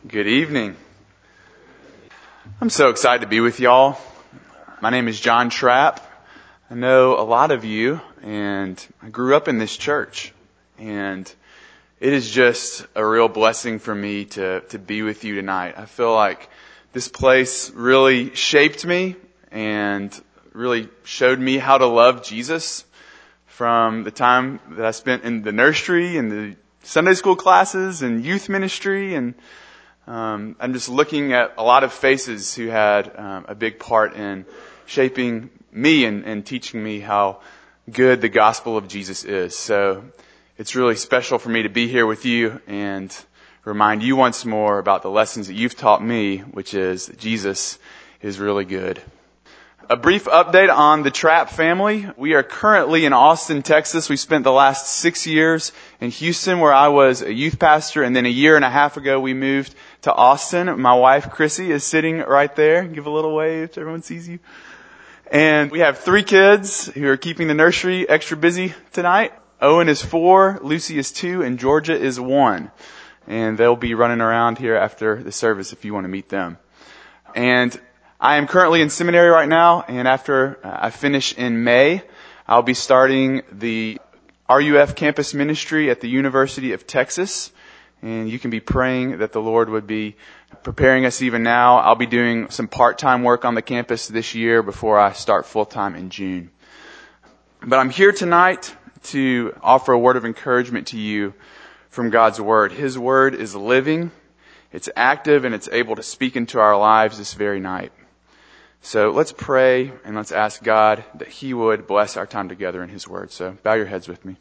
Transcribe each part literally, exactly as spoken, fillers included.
Good evening. I'm so excited to be with y'all. My name is John Trapp. I know a lot of you, and I grew up in this church. And it is just a real blessing for me to, to be with you tonight. I feel like this place really shaped me and really showed me how to love Jesus from the time that I spent in the nursery and the Sunday school classes and youth ministry, and Um, I'm just looking at a lot of faces who had um, a big part in shaping me and, and teaching me how good the gospel of Jesus is. So it's really special for me to be here with you and remind you once more about the lessons that you've taught me, which is that Jesus is really good. A brief update on the Trapp family. We are currently in Austin, Texas. We spent the last six years in Houston, where I was a youth pastor, and then a year and a half ago we moved to Austin. My wife, Chrissy, is sitting right there. Give a little wave so everyone sees you. And we have three kids who are keeping the nursery extra busy tonight. Owen is four, Lucy is two, and Georgia is one. And they'll be running around here after the service if you want to meet them. And I am currently in seminary right now, and after I finish in May, I'll be starting the R U F campus ministry at the University of Texas. And you can be praying that the Lord would be preparing us even now. I'll be doing some part-time work on the campus this year before I start full-time in June. But I'm here tonight to offer a word of encouragement to you from God's Word. His Word is living, it's active, and it's able to speak into our lives this very night. So let's pray and let's ask God that He would bless our time together in His Word. So bow your heads with me.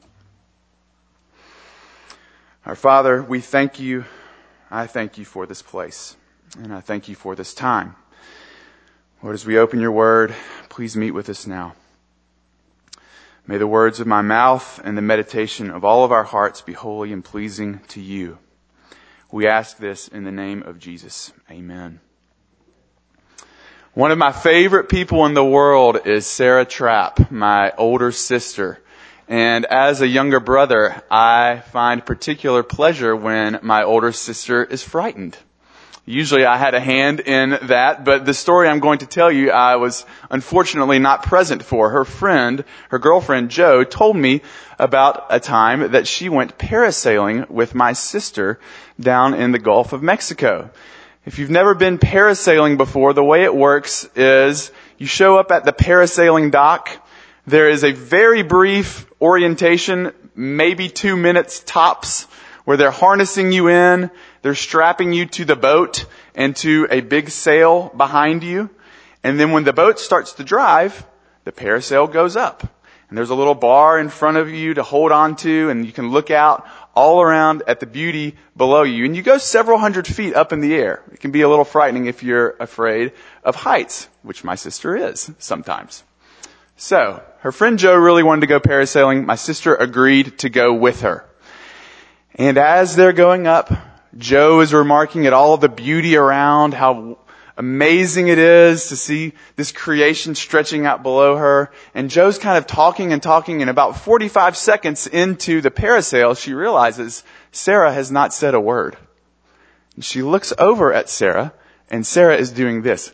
Our Father, we thank you. I thank you for this place, and I thank you for this time. Lord, as we open your Word, please meet with us now. May the words of my mouth and the meditation of all of our hearts be holy and pleasing to you. We ask this in the name of Jesus. Amen. One of my favorite people in the world is Sarah Trapp, my older sister. And as a younger brother, I find particular pleasure when my older sister is frightened. Usually I had a hand in that, but the story I'm going to tell you, I was unfortunately not present for. Her friend, her girlfriend Jo, told me about a time that she went parasailing with my sister down in the Gulf of Mexico. If you've never been parasailing before, the way it works is you show up at the parasailing dock. There is a very brief orientation, maybe two minutes tops, where they're harnessing you in, they're strapping you to the boat and to a big sail behind you. And then when the boat starts to drive, the parasail goes up. And there's a little bar in front of you to hold on to, and you can look out all around at the beauty below you. And you go several hundred feet up in the air. It can be a little frightening if you're afraid of heights, which my sister is sometimes. So, her friend Jo really wanted to go parasailing. My sister agreed to go with her. And as they're going up, Jo is remarking at all of the beauty around, how amazing it is to see this creation stretching out below her. And Jo's kind of talking and talking, and about forty-five seconds into the parasail, she realizes Sarah has not said a word. And she looks over at Sarah, and Sarah is doing this.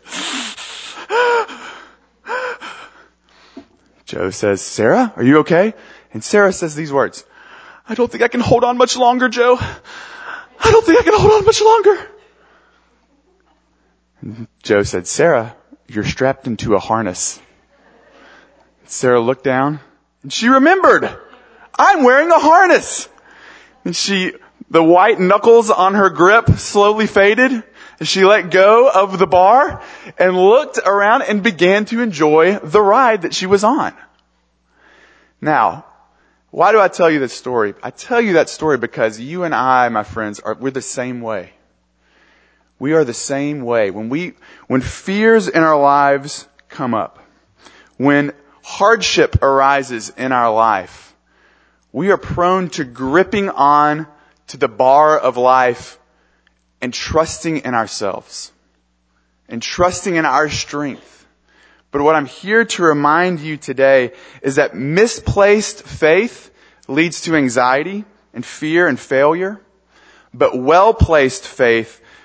Jo says, "Sarah, are you okay?" And Sarah says these words, "I don't think I can hold on much longer, Jo. I don't think I can hold on much longer." And Jo said, "Sarah, you're strapped into a harness." Sarah looked down and she remembered, I'm wearing a harness. And she, the white knuckles on her grip slowly faded. And she let go of the bar and looked around and began to enjoy the ride that she was on. Now, why do I tell you this story? I tell you that story because you and I, my friends, are, we're the same way. We are the same way. When we, when fears in our lives come up, when hardship arises in our life, we are prone to gripping on to the bar of life and trusting in ourselves and trusting in our strength. But what I'm here to remind you today is that misplaced faith leads to anxiety and fear and failure, but well-placed faith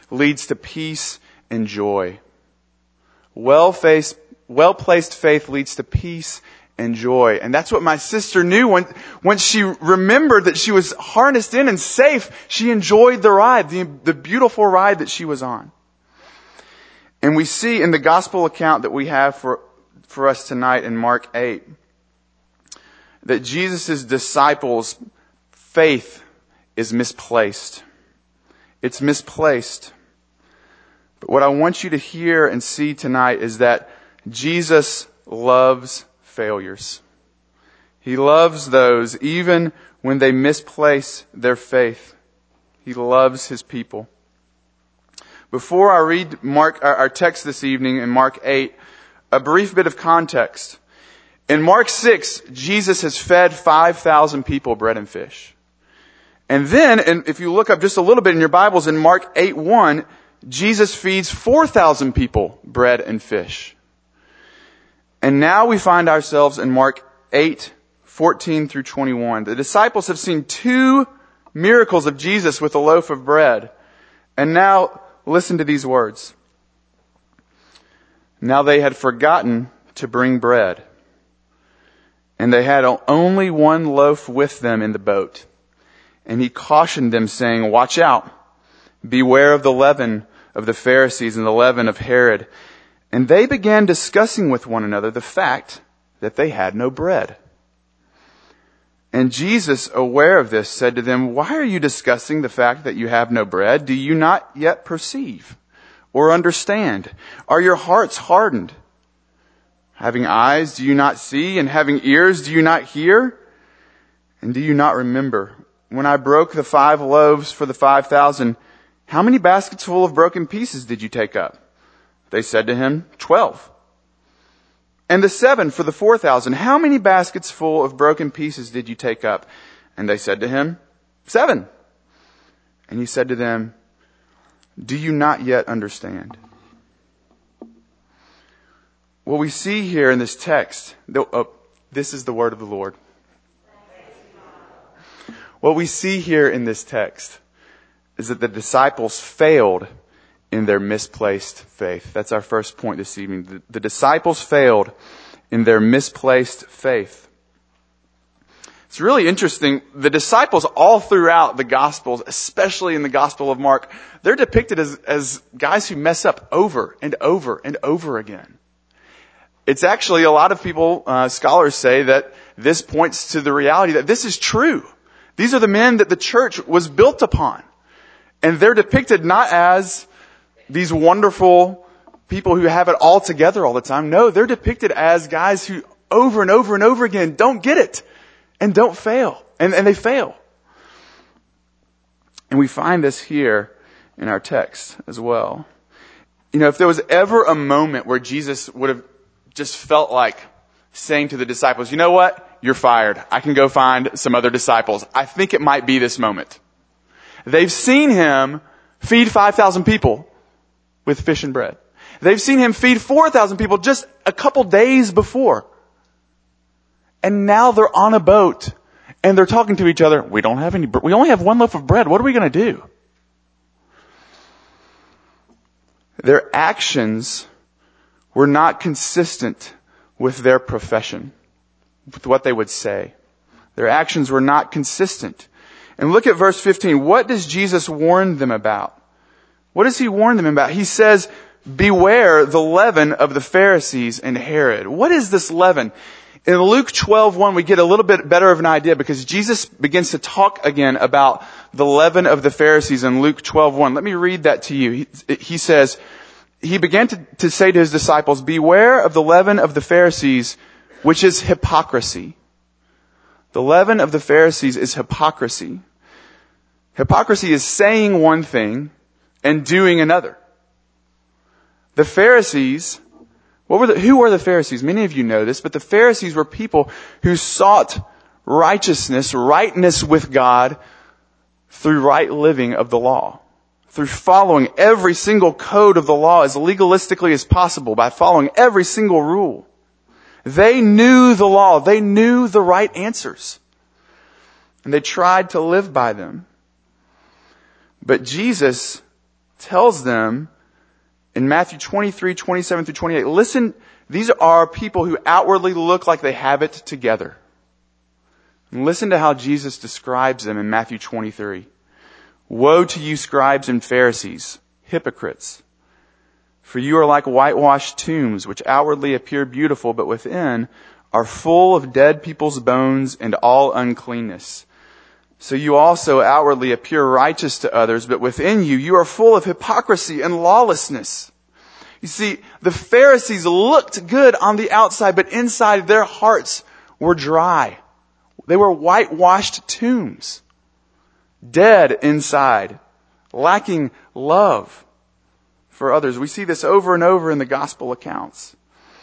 leads to peace and joy. Well-faced, well-placed faith leads to peace and joy. And that's what my sister knew when, once she remembered that she was harnessed in and safe. She enjoyed the ride, the, the beautiful ride that she was on. And we see in the gospel account that we have for, for us tonight in Mark eight, that Jesus' disciples' faith is misplaced. It's misplaced. But what I want you to hear and see tonight is that Jesus loves failures. He loves those even when they misplace their faith. He loves His people. Before I read Mark, our text this evening in Mark eight, a brief bit of context. In Mark six, Jesus has fed five thousand people bread and fish. And then, and if you look up just a little bit in your Bibles, in Mark eight one, Jesus feeds four thousand people bread and fish. And now we find ourselves in Mark eight fourteen through twenty-one. The disciples have seen two miracles of Jesus with a loaf of bread. And now, listen to these words. Now they had forgotten to bring bread, and they had only one loaf with them in the boat. And He cautioned them, saying, "Watch out. Beware of the leaven of the Pharisees and the leaven of Herod." And they began discussing with one another the fact that they had no bread. And Jesus, aware of this, said to them, "Why are you discussing the fact that you have no bread? Do you not yet perceive or understand? Are your hearts hardened? Having eyes, do you not see? And having ears, do you not hear? And do you not remember? When I broke the five loaves for the five thousand, how many baskets full of broken pieces did you take up?" They said to Him, "Twelve." "And the seven for the four thousand, how many baskets full of broken pieces did you take up?" And they said to Him, "Seven." And He said to them, "Do you not yet understand?" What we see here in this text, oh, this is the word of the Lord. What we see here in this text is that the disciples failed in their misplaced faith. That's our first point this evening. The, the disciples failed in their misplaced faith. It's really interesting. The disciples all throughout the Gospels, especially in the Gospel of Mark, they're depicted as, as guys who mess up over and over and over again. It's actually, a lot of people, uh, scholars say that this points to the reality that this is true. These are the men that the church was built upon. And they're depicted not as these wonderful people who have it all together all the time. No, they're depicted as guys who over and over and over again don't get it and don't fail. And, and they fail. And we find this here in our text as well. You know, if there was ever a moment where Jesus would have just felt like saying to the disciples, "You know what? You're fired. I can go find some other disciples," I think it might be this moment. They've seen Him feed five thousand people with fish and bread. They've seen Him feed four thousand people just a couple days before. And now they're on a boat and they're talking to each other. We don't have any, we only have one loaf of bread. What are we going to do? Their actions were not consistent with their profession, with what they would say. Their actions were not consistent. And look at verse fifteen. What does Jesus warn them about? What does He warn them about? He says, "Beware the leaven of the Pharisees and Herod." What is this leaven? In Luke twelve one, we get a little bit better of an idea because Jesus begins to talk again about the leaven of the Pharisees in Luke twelve one. Let me read that to you. He, he says, He began to, to say to His disciples, "Beware of the leaven of the Pharisees, which is hypocrisy." The leaven of the Pharisees is hypocrisy. Hypocrisy is saying one thing and doing another. The Pharisees, what were the, who were the Pharisees? Many of you know this, but the Pharisees were people who sought righteousness, rightness with God through right living of the law. Through following every single code of the law as legalistically as possible, by following every single rule. They knew the law. They knew the right answers. And they tried to live by them. But Jesus tells them in Matthew twenty-three, twenty-seven through twenty-eight, listen, these are people who outwardly look like they have it together. And listen to how Jesus describes them in Matthew twenty-three. Woe to you, scribes and Pharisees, hypocrites! For you are like whitewashed tombs, which outwardly appear beautiful, but within are full of dead people's bones and all uncleanness. So you also outwardly appear righteous to others, but within you, you are full of hypocrisy and lawlessness. You see, the Pharisees looked good on the outside, but inside their hearts were dry. They were whitewashed tombs, dead inside, lacking love for others. We see this over and over in the gospel accounts.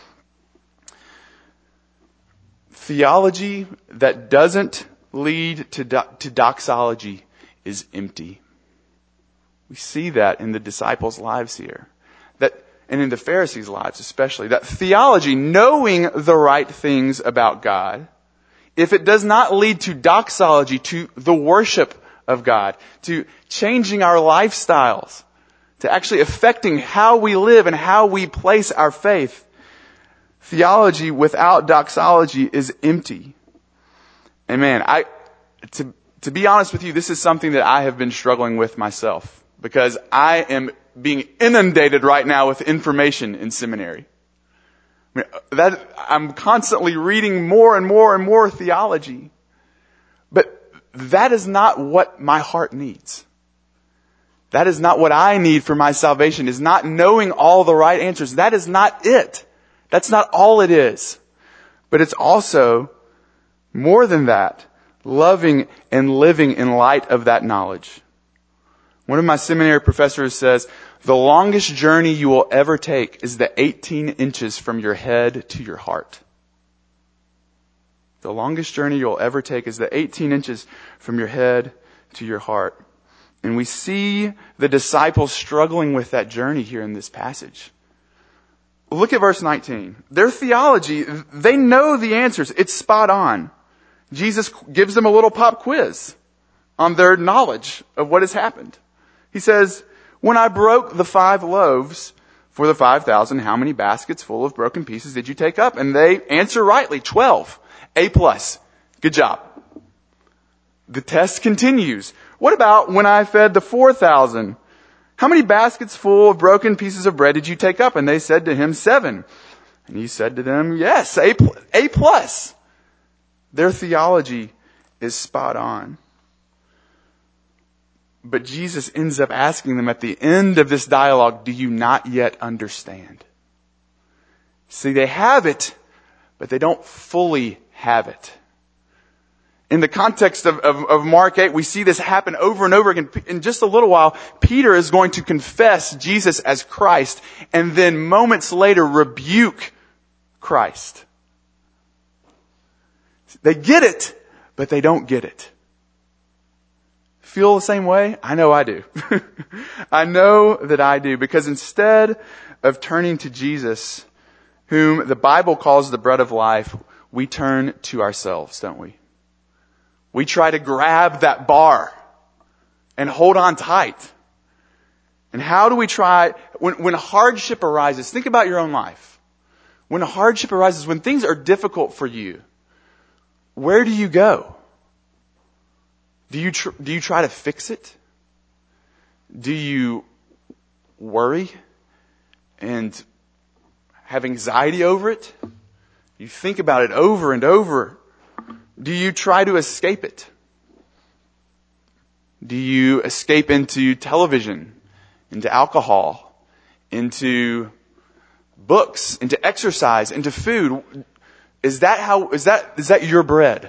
Theology that doesn't lead to, do- to doxology is empty. We see that in the disciples' lives here. That, and in the Pharisees' lives especially. That theology, knowing the right things about God, if it does not lead to doxology, to the worship of God, to changing our lifestyles, to actually affecting how we live and how we place our faith, theology without doxology is empty. And man, I, to, to be honest with you, this is something that I have been struggling with myself because I am being inundated right now with information in seminary. I mean, that, I'm constantly reading more and more and more theology. But that is not what my heart needs. That is not what I need for my salvation, is not knowing all the right answers. That is not it. That's not all it is. But it's also more than that, loving and living in light of that knowledge. One of my seminary professors says, the longest journey you will ever take is the eighteen inches from your head to your heart. The longest journey you'll ever take is the eighteen inches from your head to your heart. And we see the disciples struggling with that journey here in this passage. Look at verse nineteen. Their theology, they know the answers. It's spot on. Jesus gives them a little pop quiz on their knowledge of what has happened. He says, when I broke the five loaves for the five thousand, how many baskets full of broken pieces did you take up? And they answer rightly, twelve. A plus. Good job. The test continues. What about when I fed the four thousand? How many baskets full of broken pieces of bread did you take up? And they said to him, seven. And he said to them, yes, A, A plus. Their theology is spot on. But Jesus ends up asking them at the end of this dialogue, do you not yet understand? See, they have it, but they don't fully have it. In the context of, of, of Mark eight, we see this happen over and over again. In just a little while, Peter is going to confess Jesus as Christ and then moments later rebuke Christ. They get it, but they don't get it. Feel the same way? I know I do. I know that I do, because instead of turning to Jesus, whom the Bible calls the bread of life, we turn to ourselves, don't we? We try to grab that bar and hold on tight. And how do we try, when, when hardship arises, think about your own life. When a hardship arises, when things are difficult for you, where do you go? Do you tr- do you try to fix it? Do you worry and have anxiety over it? You think about it over and over. Do you try to escape it? Do you escape into television, into alcohol, into books, into exercise, into food? Is that how, is that, is that your bread?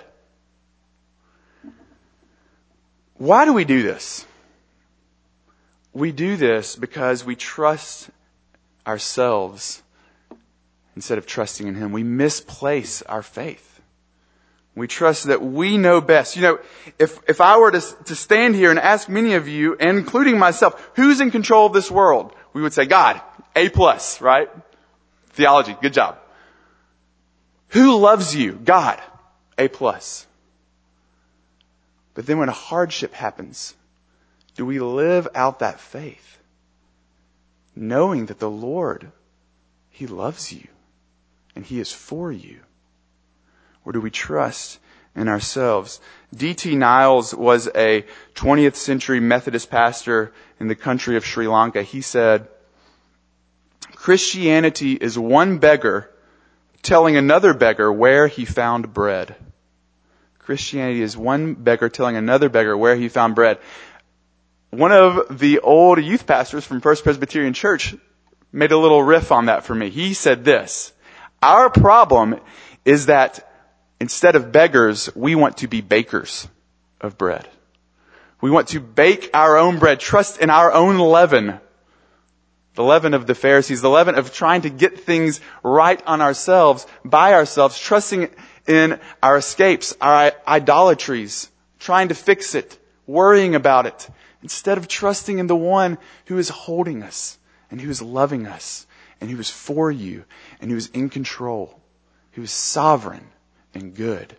Why do we do this? We do this because we trust ourselves instead of trusting in Him. We misplace our faith. We trust that we know best. You know, if, if I were to, to stand here and ask many of you, and including myself, who's in control of this world? We would say, God, A plus, right? Theology, good job. Who loves you? God, A plus. But then when a hardship happens, do we live out that faith? knowing that the Lord, He loves you and He is for you? Or do we trust in ourselves? D T Niles was a twentieth century Methodist pastor in the country of Sri Lanka. He said, Christianity is one beggar telling another beggar where he found bread. Christianity is one beggar telling another beggar where he found bread. One of the old youth pastors from First Presbyterian Church made a little riff on that for me. He said this: our problem is that instead of beggars, we want to be bakers of bread. We want to bake our own bread, trust in our own leaven. The leaven of the Pharisees, the leaven of trying to get things right on ourselves, by ourselves, trusting in our escapes, our idolatries, trying to fix it, worrying about it, instead of trusting in the one who is holding us and who is loving us and who is for you and who is in control, who is sovereign and good.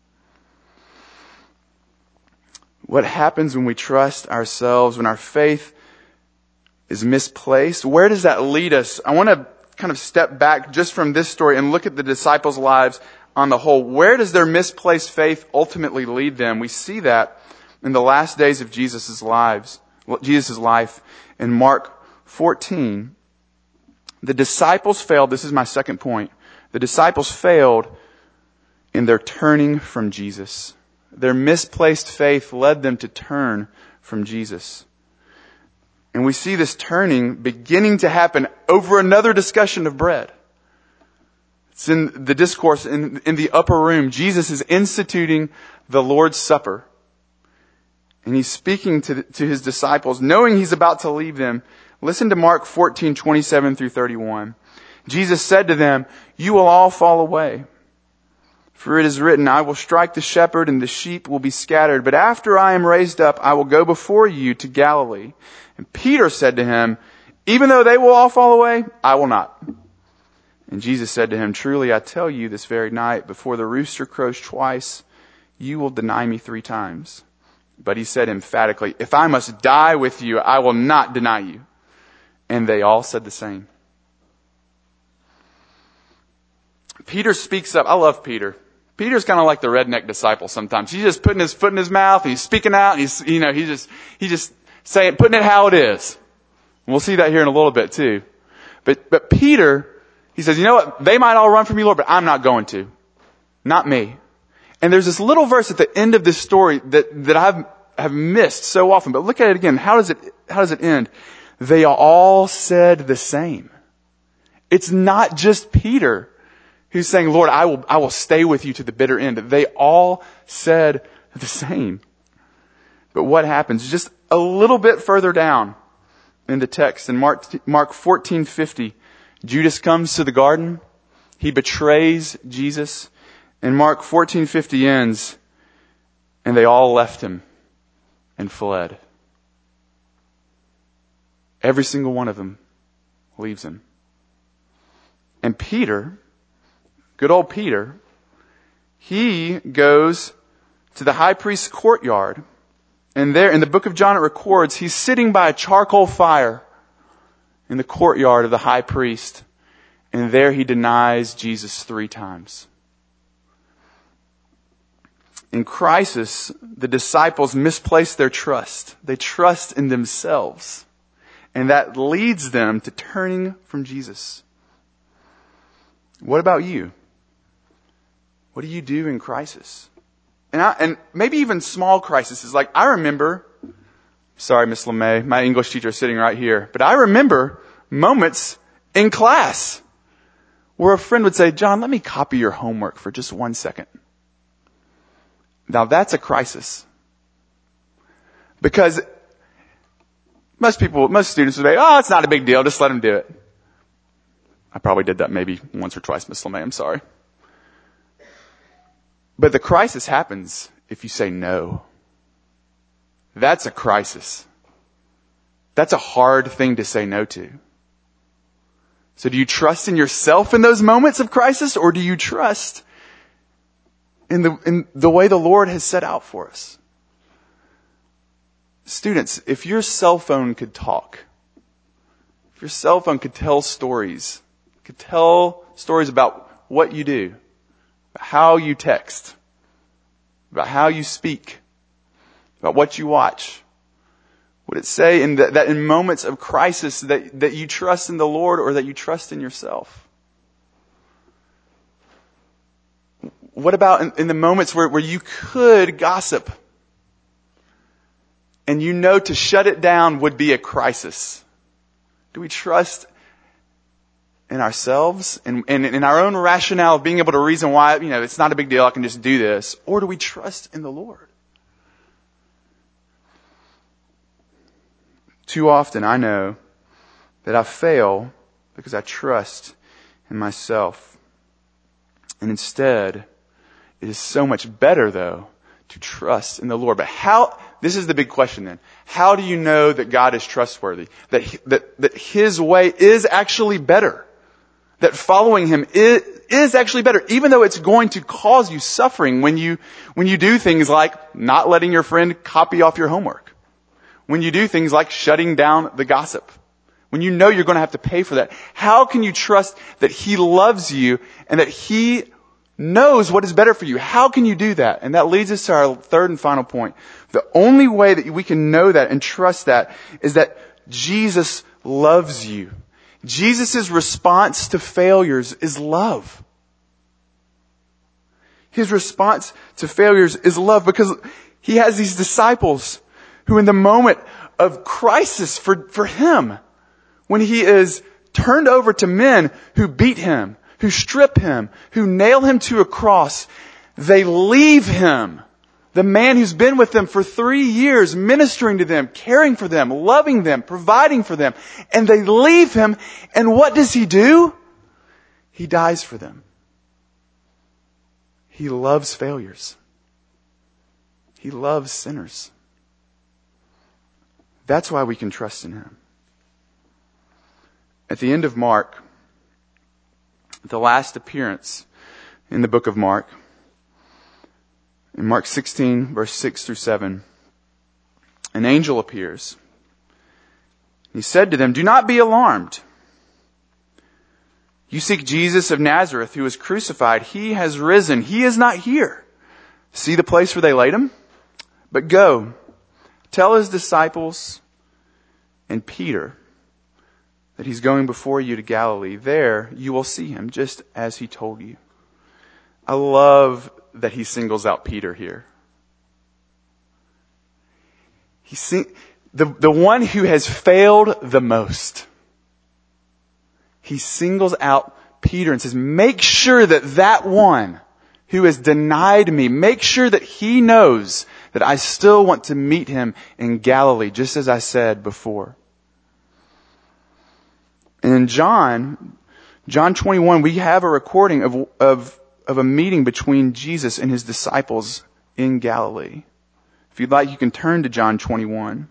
What happens when we trust ourselves, when our faith is misplaced? Where does that lead us? I want to kind of step back just from this story and look at the disciples' lives on the whole. Where does their misplaced faith ultimately lead them? We see that in the last days of Jesus' lives, Jesus' life in Mark fourteen. The disciples failed. This is my second point. The disciples failed in their turning from Jesus. Their misplaced faith led them to turn from Jesus. And we see this turning beginning to happen over another discussion of bread. It's in the discourse in, in the upper room. Jesus is instituting the Lord's Supper. And He's speaking to, the, to His disciples, knowing He's about to leave them. Listen to Mark fourteen, twenty-seven through thirty-one. Jesus said to them, "You will all fall away. For it is written, I will strike the shepherd and the sheep will be scattered. But after I am raised up, I will go before you to Galilee." And Peter said to Him, "Even though they will all fall away, I will not." And Jesus said to him, "Truly I tell you, this very night, before the rooster crows twice, you will deny me three times." But He said emphatically, "If I must die with you, I will not deny you." And they all said the same. Peter speaks up. I love Peter. Peter's kind of like the redneck disciple sometimes. He's just putting his foot in his mouth, and he's speaking out, and he's, you know, he's just, he just saying, putting it how it is. And we'll see that here in a little bit too. But, but Peter, he says, you know what? They might all run from you, Lord, but I'm not going to. Not me. And there's this little verse at the end of this story that, that I've, have missed so often. But look at it again. How does it, how does it end? They all said the same. It's not just Peter who's saying, "Lord, I will, I will stay with you to the bitter end." They all said the same. But what happens? Just a little bit further down in the text, in Mark, Mark fourteen fifty, Judas comes to the garden. He betrays Jesus. And Mark fourteen fifty ends, and they all left Him and fled. Every single one of them leaves Him. And Peter, good old Peter, he goes to the high priest's courtyard. And there, in the book of John, it records, he's sitting by a charcoal fire in the courtyard of the high priest. And there he denies Jesus three times. In crisis, the disciples misplace their trust. They trust in themselves. And that leads them to turning from Jesus. What about you? What do you do in crisis? And, I, and maybe even small crises. Like, I remember, sorry, Miss LeMay, my English teacher is sitting right here, but I remember moments in class where a friend would say, "John, let me copy your homework for just one second." Now that's a crisis. Because most people, most students would say, "Oh, it's not a big deal, just let them do it." I probably did that maybe once or twice, Miss LeMay, I'm sorry. But the crisis happens if you say no. That's a crisis. That's a hard thing to say no to. So do you trust in yourself in those moments of crisis, or do you trust in the, in the way the Lord has set out for us? Students, if your cell phone could talk, if your cell phone could tell stories, could tell stories about what you do, about how you text, about how you speak, about what you watch, would it say in the, that in moments of crisis that, that you trust in the Lord or that you trust in yourself? What about in, in the moments where, where you could gossip and you know to shut it down would be a crisis? Do we trust in ourselves and, and in our own rationale of being able to reason why, you know, it's not a big deal, I can just do this? Or do we trust in the Lord? Too often I know that I fail because I trust in myself. And instead, it is so much better, though, to trust in the Lord. But how, this is the big question then. How do you know that God is trustworthy? That, that, that His way is actually better? That following Him is, is actually better, even though it's going to cause you suffering when you, when you do things like not letting your friend copy off your homework. When you do things like shutting down the gossip. When you know you're going to have to pay for that. How can you trust that He loves you and that He knows what is better for you? How can you do that? And that leads us to our third and final point. The only way that we can know that and trust that is that Jesus loves you. Jesus' response to failures is love. His response to failures is love because He has these disciples who in the moment of crisis for, for Him, when He is turned over to men who beat Him, who strip Him, who nail Him to a cross, they leave Him, the man who's been with them for three years, ministering to them, caring for them, loving them, providing for them, and they leave Him, and what does He do? He dies for them. He loves failures. He loves sinners. That's why we can trust in Him. At the end of Mark, the last appearance in the book of Mark, in Mark sixteen, verse six through seven, an angel appears. He said to them, "Do not be alarmed. You seek Jesus of Nazareth, who was crucified. He has risen. He is not here. See the place where they laid Him? But go, tell His disciples and Peter that He's going before you to Galilee. There you will see Him, just as He told you." I love that He singles out Peter here. He sing, the, the one who has failed the most. He singles out Peter and says, make sure that that one who has denied me, make sure that he knows that I still want to meet him in Galilee, just as I said before. And in John, John twenty-one, we have a recording of, of, of a meeting between Jesus and His disciples in Galilee. If you'd like, you can turn to John twenty-one.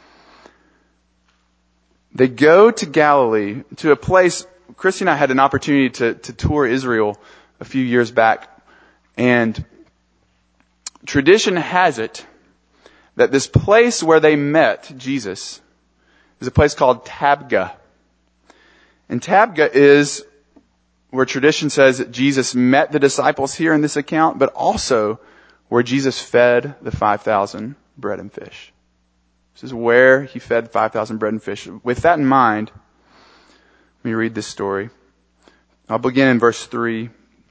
They go to Galilee, to a place, Christy and I had an opportunity to, to tour Israel a few years back. And tradition has it that this place where they met Jesus is a place called Tabgha. And Tabgha is where tradition says that Jesus met the disciples here in this account, but also where Jesus fed the five thousand bread and fish. This is where He fed five thousand bread and fish. With that in mind, let me read this story. I'll begin in verse three.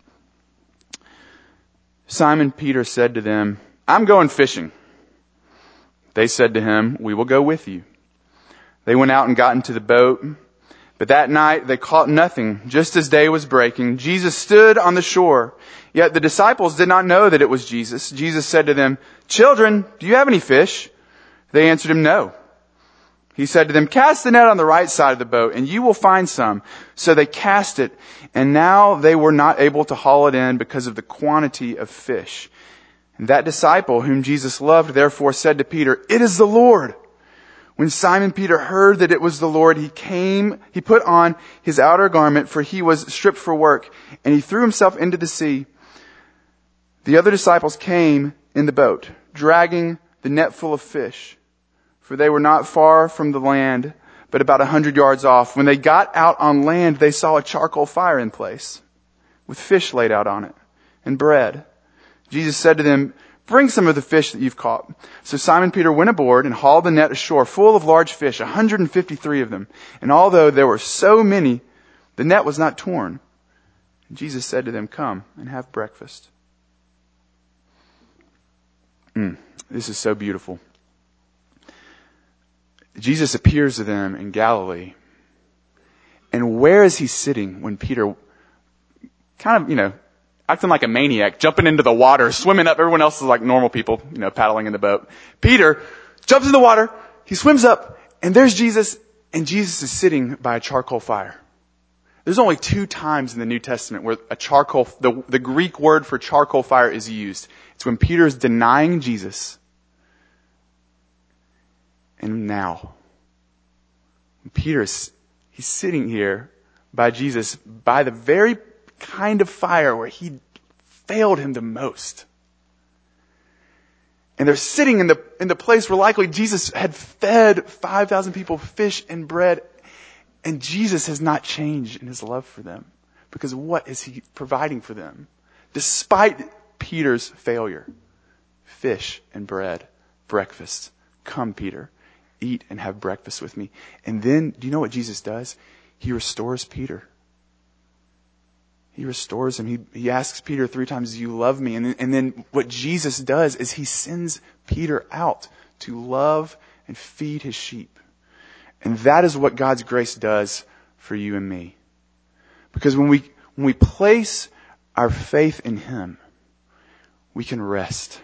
Simon Peter said to them, "I'm going fishing." They said to him, "We will go with you." They went out and got into the boat. But that night they caught nothing. Just as day was breaking, Jesus stood on the shore. Yet the disciples did not know that it was Jesus. Jesus said to them, "Children, do you have any fish?" They answered Him, "No." He said to them, "Cast the net on the right side of the boat, and you will find some." So they cast it, and now they were not able to haul it in because of the quantity of fish. And that disciple whom Jesus loved therefore said to Peter, "It is the Lord." When Simon Peter heard that it was the Lord, he came, he put on his outer garment, for he was stripped for work, and he threw himself into the sea. The other disciples came in the boat, dragging the net full of fish, for they were not far from the land, but about a hundred yards off. When they got out on land, they saw a charcoal fire in place, with fish laid out on it, and bread. Jesus said to them, "Bring some of the fish that you've caught." So Simon Peter went aboard and hauled the net ashore full of large fish, one hundred fifty-three of them. And although there were so many, the net was not torn. And Jesus said to them, "Come and have breakfast." Mm, this is so beautiful. Jesus appears to them in Galilee. And where is he sitting when Peter kind of, you know, acting like a maniac, jumping into the water, swimming up? Everyone else is like normal people, you know, paddling in the boat. Peter jumps in the water, he swims up, and there's Jesus, and Jesus is sitting by a charcoal fire. There's only two times in the New Testament where a charcoal, the, the Greek word for charcoal fire is used. It's when Peter is denying Jesus. And now, Peter is, he's sitting here by Jesus, by the very kind of fire where he failed him the most. And they're sitting in the, in the place where likely Jesus had fed five thousand people fish and bread. And Jesus has not changed in his love for them. Because what is he providing for them? Despite Peter's failure. Fish and bread. Breakfast. Come, Peter. Eat and have breakfast with me. And then, do you know what Jesus does? He restores Peter. He restores him. He, he asks Peter three times, "Do you love me?" And then, and then what Jesus does is he sends Peter out to love and feed his sheep. And that is what God's grace does for you and me. Because when we, when we place our faith in him, we can rest.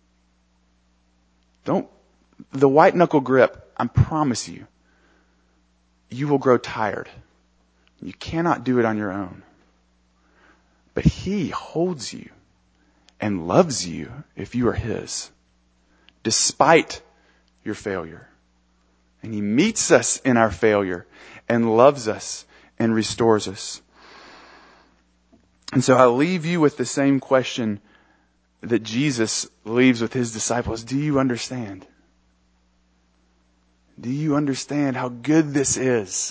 Don't, the white knuckle grip, I promise you, you will grow tired. You cannot do it on your own. But he holds you and loves you if you are his, despite your failure. And he meets us in our failure and loves us and restores us. And so I leave you with the same question that Jesus leaves with his disciples. Do you understand? Do you understand how good this is?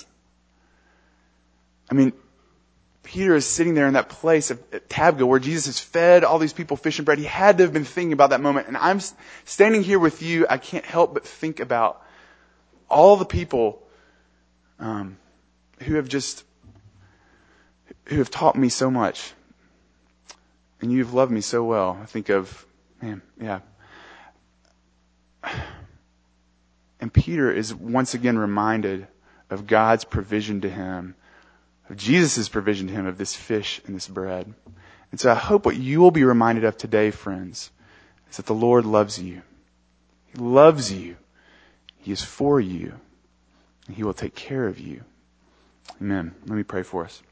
I mean, Peter is sitting there in that place of, at Tabgha where Jesus has fed all these people fish and bread. He had to have been thinking about that moment. And I'm standing here with you. I can't help but think about all the people um, who have just, who have taught me so much. And you've loved me so well. I think of, man, yeah. And Peter is once again reminded of God's provision to him, of Jesus' provision to him of this fish and this bread. And so I hope what you will be reminded of today, friends, is that the Lord loves you. He loves you. He is for you. And he will take care of you. Amen. Let me pray for us.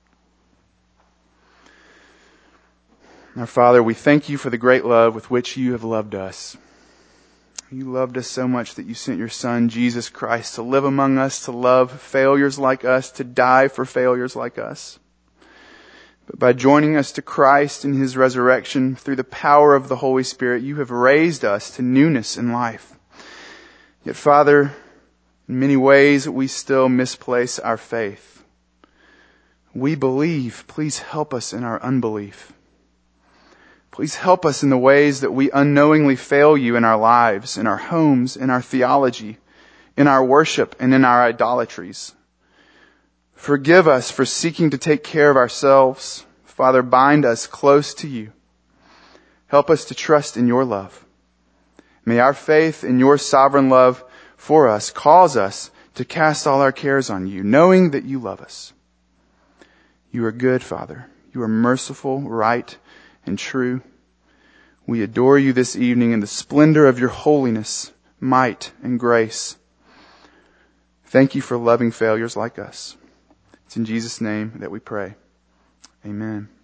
Our Father, we thank you for the great love with which you have loved us. You loved us so much that you sent your Son, Jesus Christ, to live among us, to love failures like us, to die for failures like us. But by joining us to Christ in his resurrection through the power of the Holy Spirit, you have raised us to newness in life. Yet, Father, in many ways we still misplace our faith. We believe. Please help us in our unbelief. Please help us in the ways that we unknowingly fail you in our lives, in our homes, in our theology, in our worship, and in our idolatries. Forgive us for seeking to take care of ourselves. Father, bind us close to you. Help us to trust in your love. May our faith in your sovereign love for us cause us to cast all our cares on you, knowing that you love us. You are good, Father. You are merciful, right, and true. We adore you this evening in the splendor of your holiness, might, and grace. Thank you for loving failures like us. It's in Jesus' name that we pray. Amen.